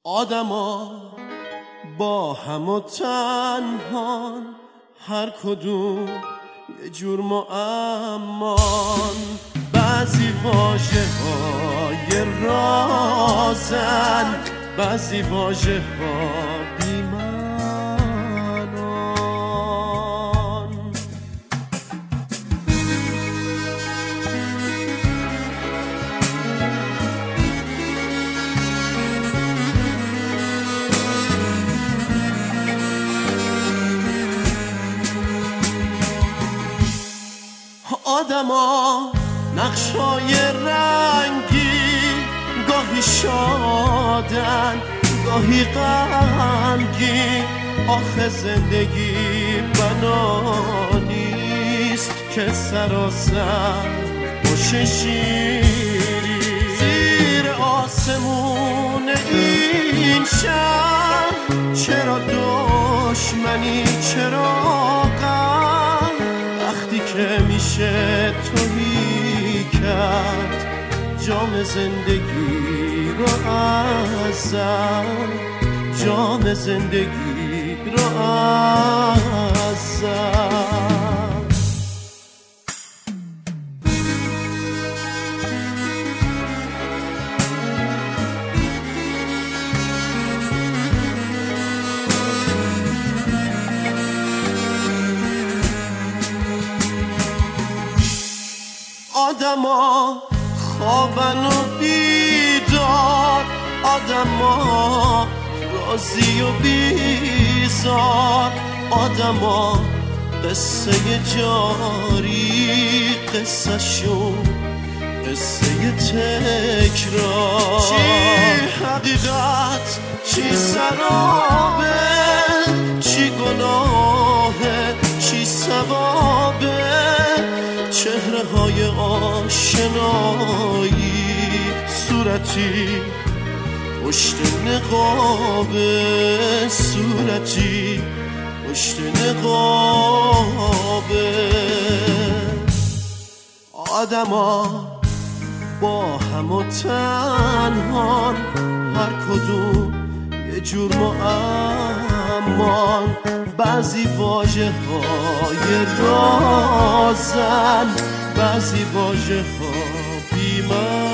آدما با هم و تنهان، هر کدوم یه جور معمان. بعضی واژه های رازن، بعضی واژه ها بی‌معنان. آدما نقشای رنگی، گاهی شادن گاهی غمگین. آخه زندگی بنا نیست که سراسر باشه شیری. زیر آسمون این شهر چرا دشمنی، چرا غم؟ وقتی که میشه تویی کرد جام زندگی رو ازم، جام زندگی رو ازم. آدما خوابن و بیدار، آدما راضی و بیزار. آدما قصه جاری، قصه شون قصه تکرار. چی حقیقت چی سرابه، چی گناهه چی ثوابه. چهره های آشنایی، صورتی پشت نقابه، صورتی پشت نقابه. آدما با هم و تنهان، هر کدوم یه جور معمان. بعضی واژه های رازن، بعضی واژه ها بی‌معنی.